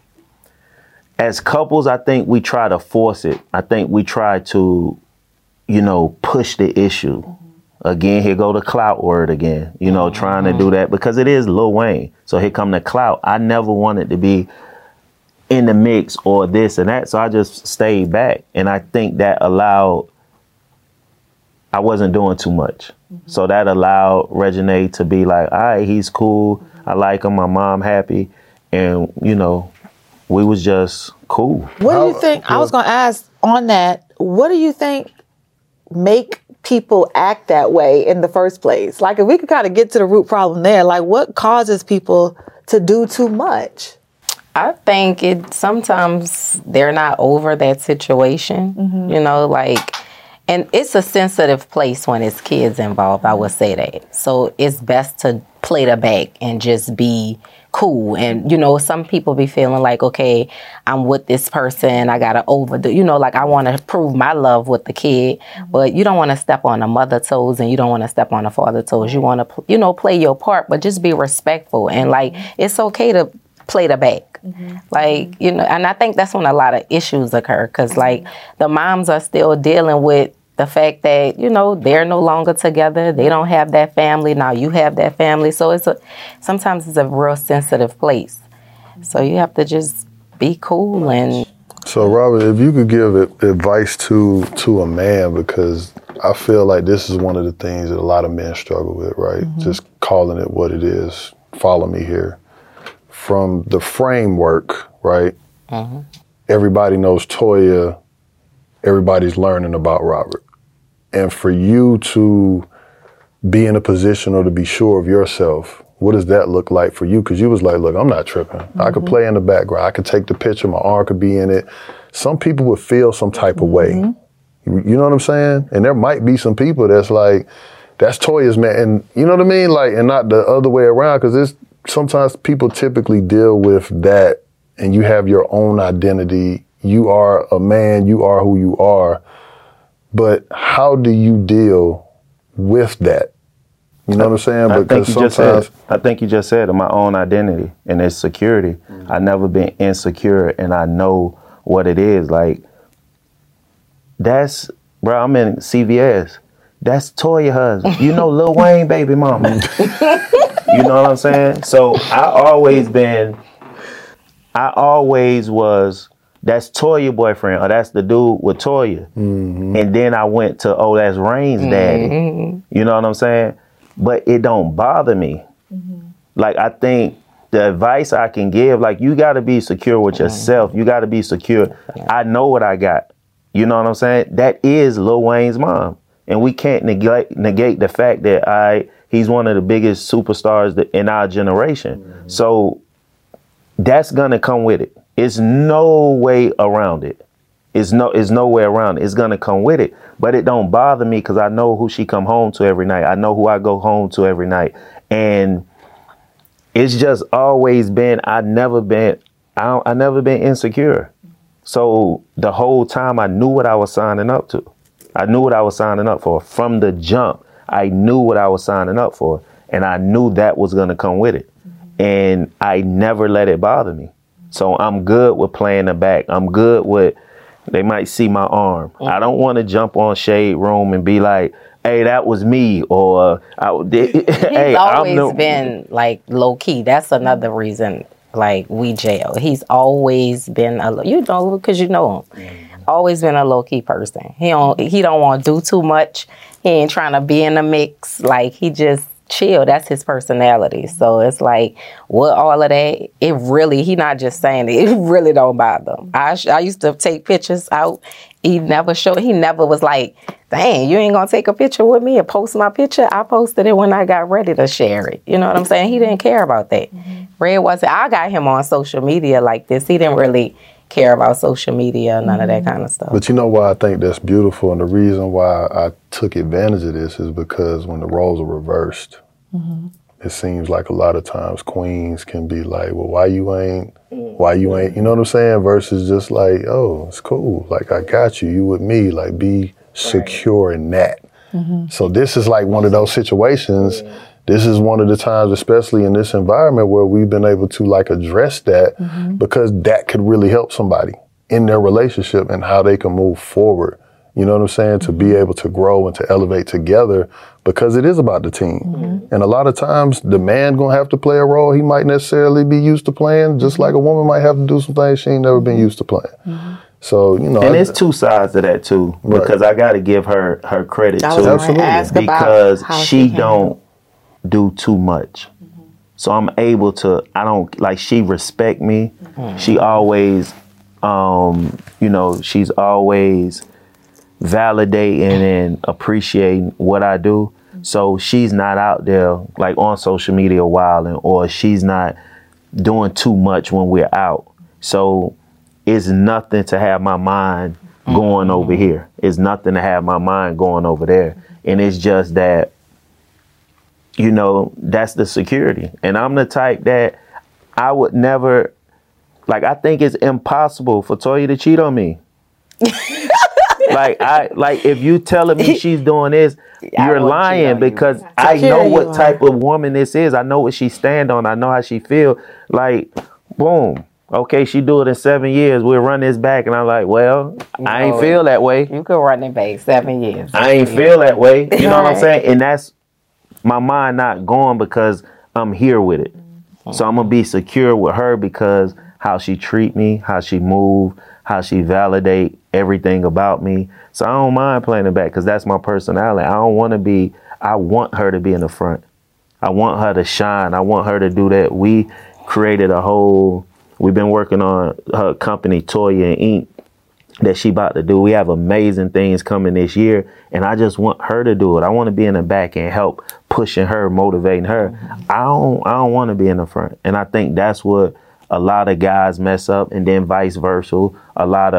Speaker 5: as couples, I think we try to force it. I think we try to, you know, push the issue. Again, here go the clout word again, you know, trying to do that because it is Lil Wayne. So here come the clout. I never wanted to be in the mix or this and that. So I just stayed back. And I think that allowed, I wasn't doing too much. So that allowed Regine to be like, all right, he's cool. I like him. My mom happy. And, you know, we was just cool.
Speaker 3: What do you think? I was going to ask on that, what do you think make people act that way in the first place? Like if we could kind of get to the root problem there, like what causes people to do too much?
Speaker 4: I think sometimes they're not over that situation, you know, like, and it's a sensitive place when it's kids involved, I would say that. So it's best to play the back and just be cool. And, you know, some people be feeling like, okay, I'm with this person. I got to overdo, you know, like I want to prove my love with the kid, but you don't want to step on the mother toes and you don't want to step on the father toes. You want to, you know, play your part, but just be respectful. And like, it's okay to play the back. Like, you know, and I think that's when a lot of issues occur because like the moms are still dealing with the fact that, you know, they're no longer together. They don't have that family. Now you have that family. So sometimes it's a real sensitive place. So you have to just be cool. And
Speaker 2: so Robert, if you could give advice to a man, because I feel like this is one of the things that a lot of men struggle with, right? Just calling it what it is. Follow me here. From the framework, right? Everybody knows Toya. Everybody's learning about Robert. And for you to be in a position or to be sure of yourself, what does that look like for you? Because you was like, look, I'm not tripping. I could play in the background. I could take the picture. My arm could be in it. Some people would feel some type of way. You know what I'm saying? And there might be some people that's like, that's Toya's man. And you know what I mean? Like, and not the other way around, because it's sometimes people typically deal with that and you have your own identity. You are a man. You are who you are. But how do you deal with that? You know what I'm saying? Because sometimes
Speaker 5: I think you just said it, my own identity and it's security. I've never been insecure and I know what it is. Like, that's, bro, I'm in CVS. That's Toya husband. You know Lil Wayne baby mama. You know what I'm saying? So I always was, that's Toya boyfriend, or that's the dude with Toya. And then I went to, oh, that's Rain's daddy. You know what I'm saying? But it don't bother me. Like, I think the advice I can give, like, you got to be secure with yourself. You got to be secure. I know what I got. You know what I'm saying? That is Lil Wayne's mom. And we can't negate the fact that he's one of the biggest superstars in our generation. So that's going to come with it. It's no way around it. It's no way around it. It's going to come with it. But it don't bother me because I know who she come home to every night. I know who I go home to every night. And it's just always been, I never been insecure. So the whole time I knew what I was signing up to. I knew what I was signing up for. From the jump, I knew what I was signing up for. And I knew that was going to come with it. And I never let it bother me. So I'm good with playing the back. I'm good with, they might see my arm. I don't want to jump on Shade Room and be like, hey, that was me. Or,
Speaker 4: he's always been like low key. That's another reason, like, we jail. He's always been, because you know him. Always been a low key person. He don't want to do too much. He ain't trying to be in the mix. Like, he just chill. That's his personality. So it's like, with all of that, he not just saying it really don't bother him. I used to take pictures out. He never was like, dang, you ain't gonna take a picture with me and post my picture. I posted it when I got ready to share it. You know what I'm saying? He didn't care about that. Red wasn't. I got him on social media like this. He didn't really care about social media, none of that kind of stuff.
Speaker 2: But you know why I think that's beautiful, and the reason why I took advantage of this is because when the roles are reversed, it seems like a lot of times queens can be like, well, why you ain't, you know what I'm saying? Versus just like, oh, it's cool. Like, I got you, you with me, like, be secure in that. So this is like one of those situations. This is one of the times, especially in this environment, where we've been able to like address that because that could really help somebody in their relationship and how they can move forward. You know what I'm saying? To be able to grow and to elevate together, because it is about the team. And a lot of times the man gonna have to play a role he might necessarily be used to playing, just like a woman might have to do some things she ain't never been used to playing. So, you know.
Speaker 5: And there's two sides to that too, because I got to give her credit too.
Speaker 2: Absolutely.
Speaker 5: Because she don't do too much. So I'm able to, she respect me. She always, she's always validating and appreciating what I do. So she's not out there like on social media wilding, or she's not doing too much when we're out. So it's nothing to have my mind going over here. It's nothing to have my mind going over there. And it's just that, that's the security. And I'm the type that I would never, I think it's impossible for Toya to cheat on me. If you telling me she's doing this, you're lying, because I know what type of woman this is. I know what she stand on. I know how she feel. Like, boom. Okay, she do it in 7 years. We'll run this back. And I'm like, well, I ain't feel that way.
Speaker 4: You could run it back 7 years.
Speaker 5: I ain't feel that way. You know what I'm saying? And that's my mind not going, because I'm here with it. So I'm going to be secure with her because how she treat me, how she move, how she validate everything about me. So I don't mind playing it back because that's my personality. I want her to be in the front. I want her to shine. I want her to do that. We created we've been working on her company, Toya and Inc. that she about to do. We have amazing things coming this year, and I just want her to do it. I want to be in the back and help pushing her, motivating her. I don't want to be in the front, and I think that's what a lot of guys mess up, and then vice versa. A lot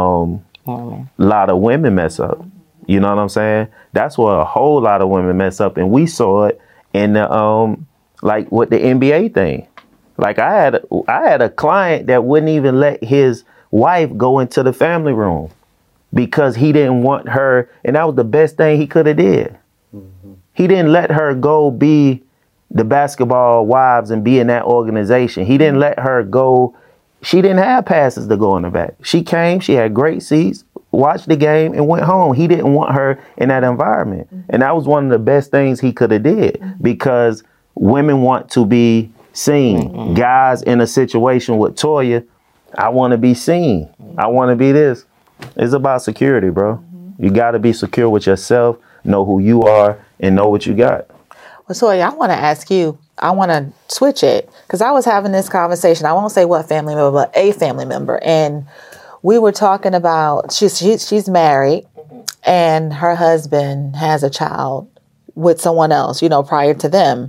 Speaker 5: of women mess up. You know what I'm saying? That's what a whole lot of women mess up, and we saw it in the like with the NBA thing. Like I had a client that wouldn't even let his wife go into the family room because he didn't want her, and that was the best thing he could have did. He didn't let her go be the basketball wives and be in that organization. He didn't let her go. She didn't have passes to go in the back. She came, she had great seats, watched the game, and went home. He didn't want her in that environment. And that was one of the best things he could have did, because women want to be seen. Guys in a situation with Toya, I want to be seen. I want to be this. It's about security, bro. You got to be secure with yourself, know who you are, and know what you got.
Speaker 3: Well, Toya, I want to ask you, I want to switch it, because I was having this conversation. I won't say what family member, but a family member. And we were talking about, she's married, and her husband has a child with someone else, you know, prior to them.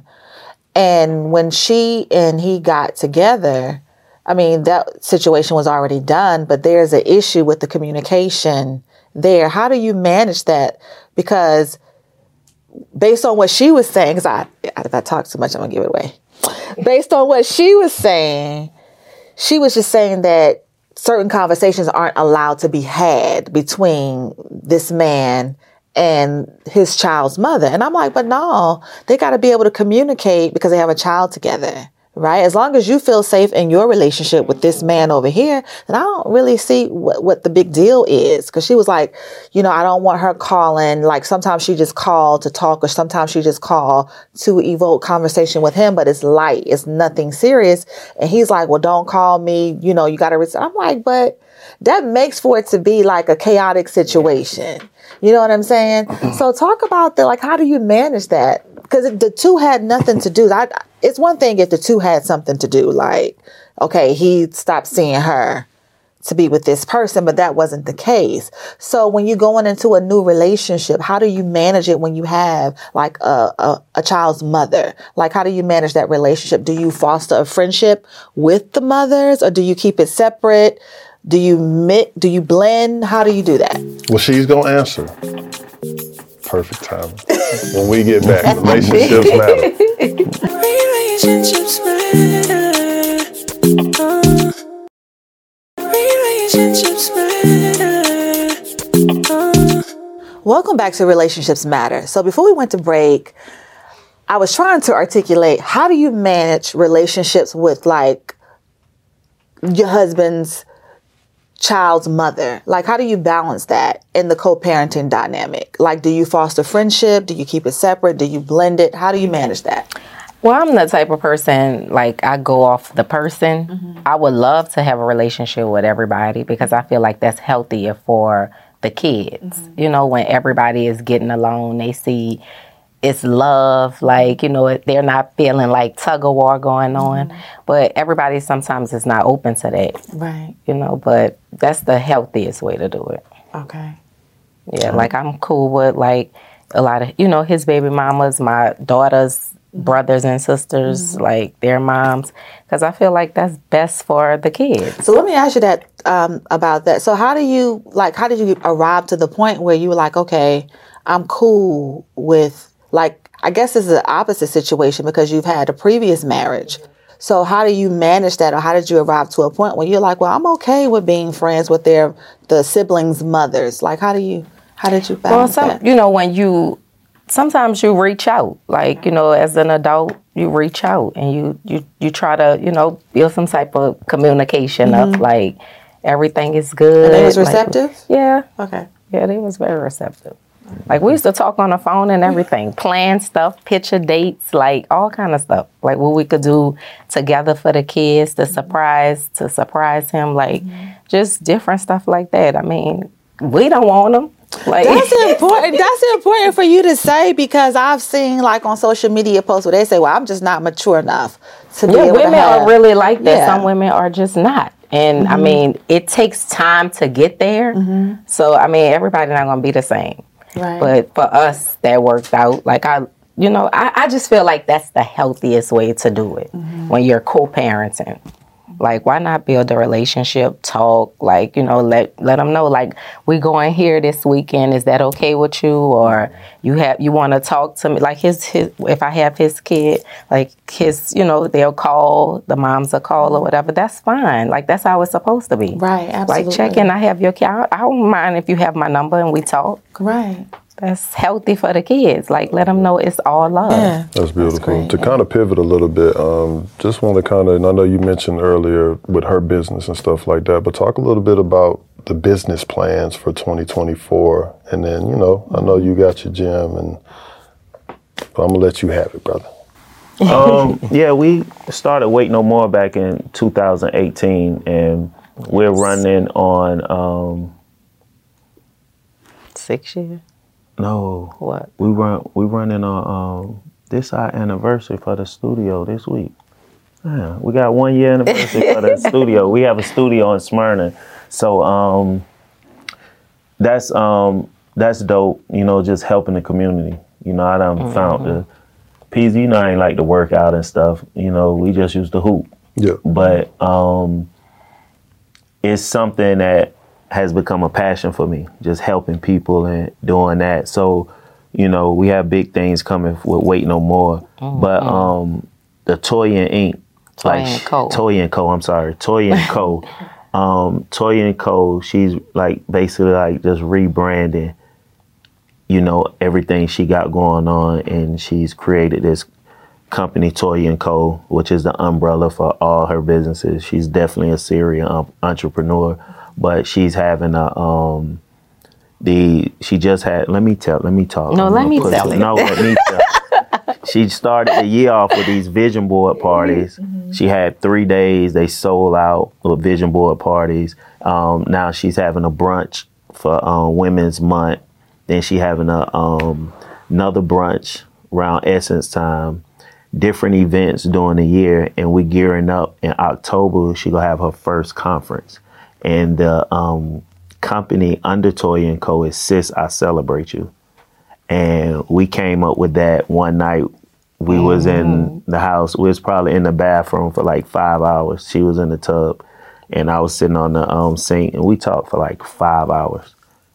Speaker 3: And when she and he got together, I mean, that situation was already done, but there's an issue with the communication there. How do you manage that? Because based on what she was saying, because if I talk too much, I'm going to give it away. Based on what she was saying, she was just saying that certain conversations aren't allowed to be had between this man and his child's mother. And I'm like, but no, they got to be able to communicate because they have a child together, right? As long as you feel safe in your relationship with this man over here, then I don't really see what the big deal is. Because she was like, you know, I don't want her calling. Like sometimes she just called to talk, or sometimes she just called to evoke conversation with him, but it's light. It's nothing serious. And he's like, well, don't call me. You know, you got to. I'm like, but that makes for it to be like a chaotic situation. You know what I'm saying? So talk about that. Like, how do you manage that? Because the two had nothing to do. It's one thing if the two had something to do. Like, okay, he stopped seeing her to be with this person, but that wasn't the case. So when you're going into a new relationship, how do you manage it when you have like a child's mother? Like, how do you manage that relationship? Do you foster a friendship with the mothers, or do you keep it separate? Do you blend? How do you do that?
Speaker 2: Well, she's going to answer. Perfect timing. When we get back, relationships matter.
Speaker 6: Relationships matter. Relationships matter.
Speaker 3: Welcome back to Relationships Matter. So before we went to break, I was trying to articulate, how do you manage relationships with like your husband's child's mother? Like, how do you balance that in the co-parenting dynamic? Like, do you foster friendship? Do you keep it separate? Do you blend it? How do you manage that?
Speaker 4: Well, I'm the type of person, like, I go off the person. I would love to have a relationship with everybody because I feel like that's healthier for the kids. You know, when everybody is getting along, they see it's love, like, you know, they're not feeling like tug of war going on. But everybody sometimes is not open to that.
Speaker 3: Right.
Speaker 4: You know, but that's the healthiest way to do it.
Speaker 3: Okay.
Speaker 4: Yeah, like I'm cool with like a lot of, you know, his baby mamas, my daughter's brothers and sisters, like their moms, because I feel like that's best for the kids.
Speaker 3: So let me ask you that about that. So how did you arrive to the point where you were like, okay, I'm cool with, like, I guess this is the opposite situation because you've had a previous marriage. So how do you manage that, or how did you arrive to a point where you're like, well, I'm okay with being friends with the siblings' mothers? Like, how did you balance that?
Speaker 4: You know, sometimes you reach out, like, you know, as an adult, you reach out and you try to, you know, build some type of communication up, like everything is good.
Speaker 3: And they was receptive?
Speaker 4: Like, yeah.
Speaker 3: Okay.
Speaker 4: Yeah, they was very receptive. Like, we used to talk on the phone and everything, plan stuff, picture dates, like all kind of stuff. Like what we could do together for the kids to surprise him, like just different stuff like that. I mean, we don't want them. Like,
Speaker 3: That's important. That's important for you to say, because I've seen like on social media posts where they say, well, I'm just not mature enough to be able to
Speaker 4: women
Speaker 3: have.
Speaker 4: are really like that.
Speaker 3: Yeah.
Speaker 4: Some women are just not. And I mean, it takes time to get there. So I mean, everybody's not gonna be the same.
Speaker 3: Right.
Speaker 4: But for us, that worked out. Like I just feel like that's the healthiest way to do it when you're co-parenting. Like, why not build a relationship, talk, like, let them know, like, we going here this weekend. Is that okay with you? Or you want to talk to me? Like his if I have his kid, like his, they'll call, the moms will call or whatever. That's fine. Like, that's how it's supposed to be.
Speaker 3: Right, absolutely.
Speaker 4: Like, check in, I have your kid. I don't mind if you have my number and we talk.
Speaker 3: Right.
Speaker 4: That's healthy for the kids. Like, let them know it's all love.
Speaker 3: Yeah.
Speaker 2: That's beautiful.
Speaker 3: great,
Speaker 2: To kind of pivot a little bit, just want to kind of, and I know you mentioned earlier with her business and stuff like that, but talk a little bit about the business plans for 2024. And then, I know you got your gym, and I'm going to let you have it, brother.
Speaker 5: Yeah, we started Wait No More back in 2018, and we're running on
Speaker 4: 6 years.
Speaker 5: no.
Speaker 4: What?
Speaker 5: We running on this our anniversary for the studio this week. Yeah, we got 1 year anniversary for the studio. We have a studio in Smyrna, so that's dope. Just helping the community. I done found the PZ. I ain't like to work out and stuff. We just used to hoop.
Speaker 2: Yeah.
Speaker 5: But it's something that has become a passion for me, just helping people and doing that. So, we have big things coming with Wait No More. But the Toya Inc. Toya and Co. She's like basically like just rebranding, everything she got going on, and she's created this company, Toya and Co., which is the umbrella for all her businesses. She's definitely a serial entrepreneur. But she's having she just had, let me talk.
Speaker 4: No, let me tell it.
Speaker 5: No, let me tell. She started the year off with these vision board parties. She had 3 days. They sold out with vision board parties. Now she's having a brunch for Women's Month. Then she having another brunch around Essence time. Different events during the year. And we gearing up in October. She gonna have her first conference. And the company under Toya and Co. is Sis, I Celebrate You. And we came up with that one night. We was in the house. We was probably in the bathroom for like 5 hours. She was in the tub. And I was sitting on the sink. And we talked for like 5 hours.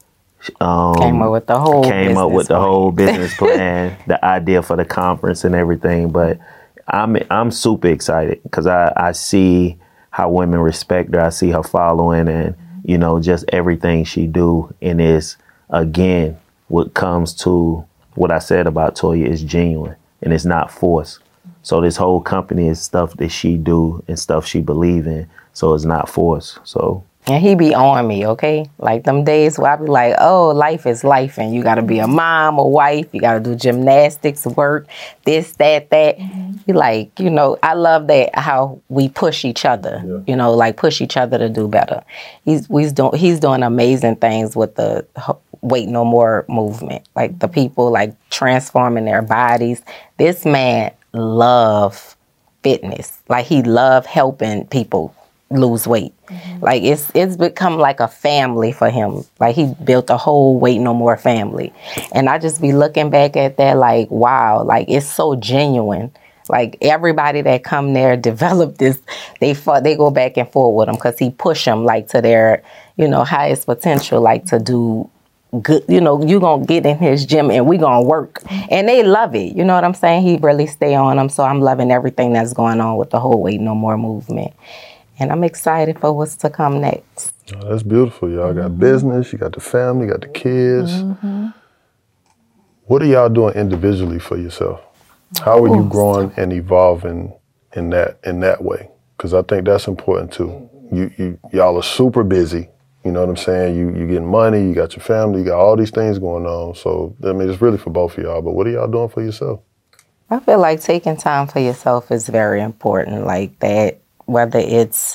Speaker 4: Came up with the whole
Speaker 5: business plan, the idea for the conference and everything. But I'm super excited because I see how women respect her. I see her following and, just everything she do. And is, again, what comes to what I said about Toya is genuine and it's not forced. So this whole company is stuff that she do and stuff she believe in. So it's not forced. So.
Speaker 4: And he be on me, okay? Like them days where I be like, oh, life is life, and you got to be a mom, a wife, you got to do gymnastics, work, this, that. He like, I love that how we push each other, like push each other to do better. He's doing amazing things with the Wait No More movement, like the people like transforming their bodies. This man love fitness, like he love helping people lose weight. Like it's become like a family for him. Like he built a whole Wait No More family. And I just be looking back at that like, wow, like it's so genuine. Like everybody that come there develop this, they go back and forth with him because he push them like to their, highest potential, like to do good, you gonna get in his gym and we gonna work. And they love it. You know what I'm saying? He really stay on them. So I'm loving everything that's going on with the whole Wait No More movement. And I'm excited for what's to come next.
Speaker 2: Oh, that's beautiful. Y'all got business, you got the family, you got the kids. What are y'all doing individually for yourself? How are you growing and evolving in that way? Because I think that's important too. Y'all are super busy. You know what I'm saying? You getting money, you got your family, you got all these things going on. So I mean, it's really for both of y'all. But what are y'all doing for yourself?
Speaker 4: I feel like taking time for yourself is very important. Like that. Whether it's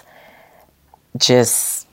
Speaker 4: just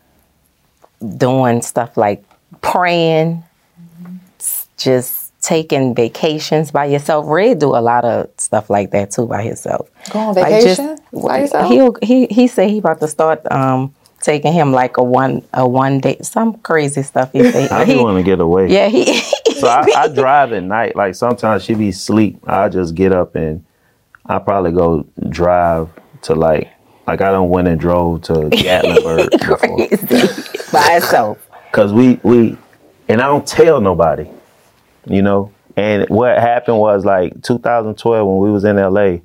Speaker 4: doing stuff like praying, just taking vacations by yourself. Red do a lot of stuff like that too by himself.
Speaker 3: Go on vacation?
Speaker 4: Like
Speaker 3: By yourself?
Speaker 4: He said he about to start taking him like a one day, some crazy stuff. He said
Speaker 5: I just want to get away.
Speaker 4: Yeah, he.
Speaker 5: So I drive at night. Like sometimes she be asleep. I just get up and I probably go drive to like I done went and drove to Gatlinburg before.
Speaker 4: Crazy by itself.
Speaker 5: Cause we and I don't tell nobody, you know. And what happened was like 2012 when we was in LA,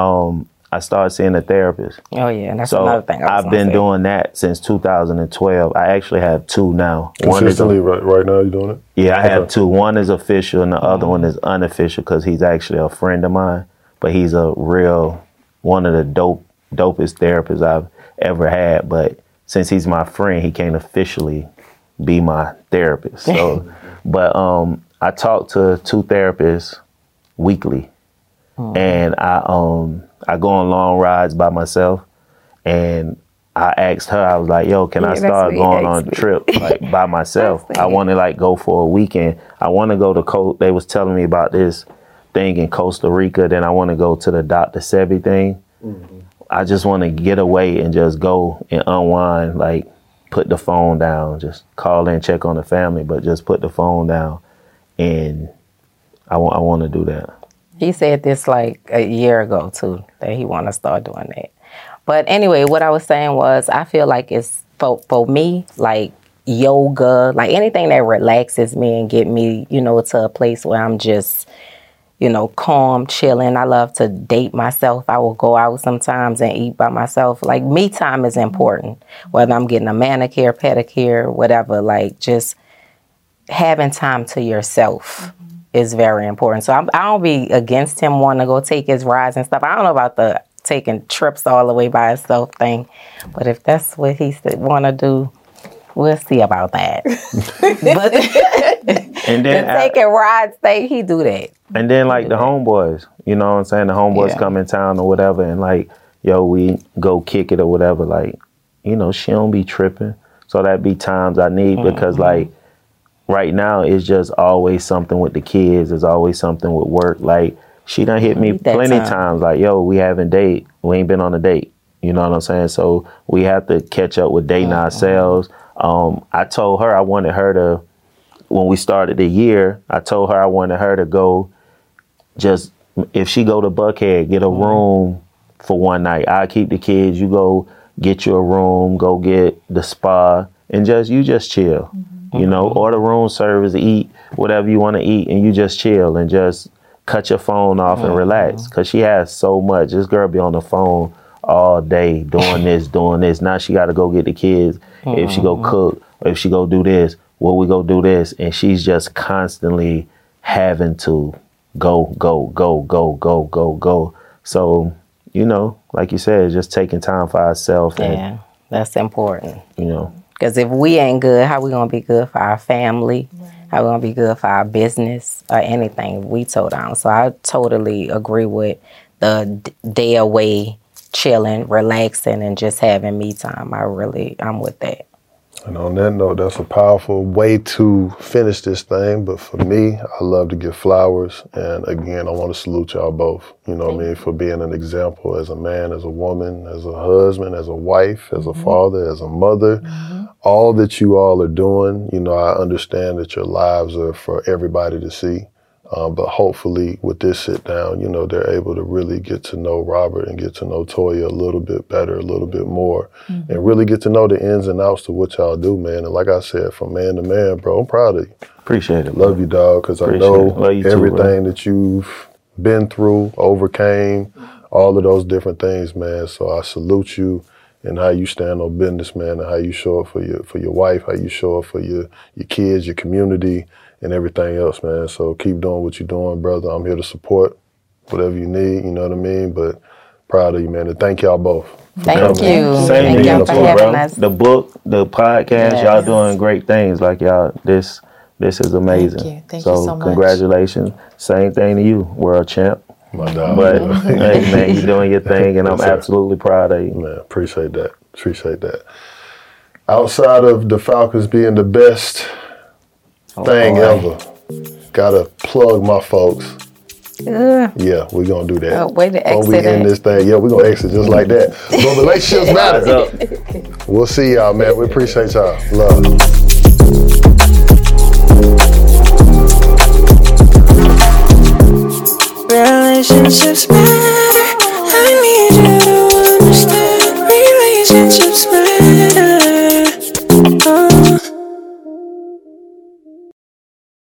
Speaker 5: I started seeing a therapist.
Speaker 4: Oh yeah, that's
Speaker 5: So
Speaker 4: another thing.
Speaker 5: I've been doing that since 2012. I actually have two now.
Speaker 2: Consistently, right now you're doing it?
Speaker 5: Yeah, I have two. One is official and the other one is unofficial because he's actually a friend of mine. But he's a real, one of the dopest therapists I've ever had. But since he's my friend, he can't officially be my therapist. So, but I talk to two therapists weekly. And I go on long rides by myself, and I asked her, I was like, yo, can I start going on a trip like by myself? I want to like go for a weekend. I want to go to they was telling me about this thing in Costa Rica. Then I want to go to the Dr. Sebi thing. I just want to get away and just go and unwind, like put the phone down, just call in, check on the family, but just put the phone down. And I want to do that.
Speaker 4: He said this like a year ago too, that he want to start doing that. But anyway, what I was saying was I feel like it's for me, like yoga, like anything that relaxes me and get me, you know, to a place where I'm just, you know, calm, chilling. I love to date myself. I will go out sometimes and eat by myself. Like me time is important, whether I'm getting a manicure, pedicure, whatever, like just having time to yourself is very important. So I don't be against him wanting to go take his rides and stuff. I don't know about the taking trips all the way by himself thing, but if that's what he want to do, we'll see about that. But
Speaker 5: and then
Speaker 4: the taking rides thing, he do that.
Speaker 5: And then like the homeboys, you know what I'm saying? The homeboys come in town or whatever, and like, yo, we go kick it or whatever. Like, you know, she don't be tripping. So that be times I need because like, right now, it's just always something with the kids. There's always something with work. Like, she done hit me plenty times. Like, yo, we haven't date. We ain't been on a date. You know what I'm saying? So we have to catch up with dating ourselves. I told her I wanted her to, when we started the year, I told her I wanted her to go just, if she go to Buckhead, get a room for one night. I keep the kids. You go get you a room, go get the spa, and you just chill. You know, order room service, eat whatever you want to eat, and you just chill and just cut your phone off and relax. Because she has so much. This girl be on the phone all day doing this, doing this. Now she got to go get the kids. If she go cook, or if she go do this, well, we go do this. And she's just constantly having to go. So, you know, like you said, just taking time for ourselves.
Speaker 4: Yeah, that's important.
Speaker 5: You know.
Speaker 4: Because if we ain't good, how we going to be good for our family? How we going to be good for our business or anything we toe down? So I totally agree with the day away, chilling, relaxing, and just having me time. I'm with that.
Speaker 2: And on that note, that's a powerful way to finish this thing. But for me, I love to give flowers. And again, I want to salute y'all both, you know what I mean, for being an example as a man, as a woman, as a husband, as a wife, as a father, as a mother. All that you all are doing, you know, I understand that your lives are for everybody to see. But hopefully with this sit down, you know, they're able to really get to know Robert and get to know Toya a little bit better, a little bit more, and really get to know the ins and outs to what y'all do, man. And like I said, from man to man, bro, I'm proud of you.
Speaker 5: Appreciate it.
Speaker 2: Love you, dog, because I know everything that you've been through, overcame, all of those different things, man. So I salute you and how you stand on business, man, and how you show up for your wife, how you show up for your kids, your community, and everything else, man. So keep doing what you're doing, brother. I'm here to support whatever you need, you know what I mean? But proud of you, man. And thank y'all both.
Speaker 4: Thank you.
Speaker 5: Same
Speaker 4: Thank y'all for having us.
Speaker 5: The book, the podcast, y'all doing great things. Like y'all, this is amazing.
Speaker 3: Thank you. Thank you so much.
Speaker 5: Congratulations. Same thing to you, world champ.
Speaker 2: My dog.
Speaker 5: But hey, man, you're doing your thing, and I'm absolutely proud of you.
Speaker 2: Man, appreciate that. Outside of the Falcons being the best thing ever, gotta plug my folks Yeah, we're gonna do that.
Speaker 4: Way to
Speaker 2: When we
Speaker 4: exit
Speaker 2: end
Speaker 4: it.
Speaker 2: this thing, yeah, we're gonna exit just like that. But relationships matter. We'll see y'all, man. We appreciate y'all. Love.
Speaker 6: Relationships matter.